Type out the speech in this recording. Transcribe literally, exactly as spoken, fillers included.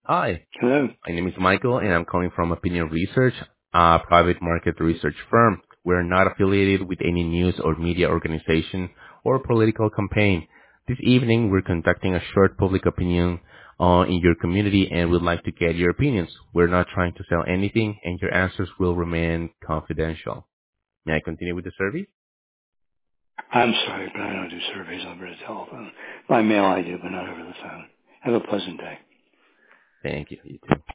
Hi, Hello. my name is Michael, and I'm calling from Opinion Research, a private market research firm. We're not affiliated with any news or media organization or political campaign. This evening, we're conducting a short public opinion uh, in your community, and we'd like to get your opinions. We're not trying to sell anything, and your answers will remain confidential. May I continue with the survey? I'm sorry, but I don't do surveys over the telephone. By mail I do, but not over the phone. Have a pleasant day. Thank you. You too.